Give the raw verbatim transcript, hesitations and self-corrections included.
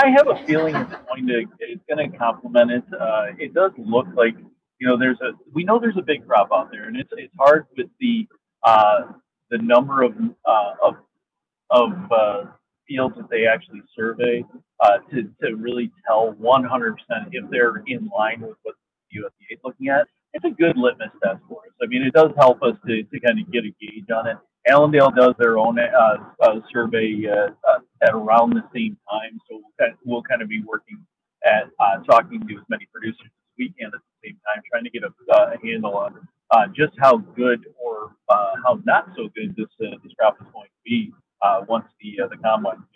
I have a feeling it's going to it's going to complement it. Uh, it does look like you know there's a we know there's a big crop out there, and it's it's hard with the uh, the number of uh, of of uh, fields that they actually survey uh, to to really tell one hundred percent if they're in line with what the U S D A is looking at. It's a good litmus test for us. I mean, it does help us to, to kind of get a gauge on it. Allendale does their own uh, uh, survey uh, uh, at around the same time, so we'll kind, of, we'll kind of be working at uh, talking to as many producers as we can at the same time, trying to get a, uh, a handle on uh, just how good or uh, how not so good this uh, this crop is going to be uh, once the uh, the combine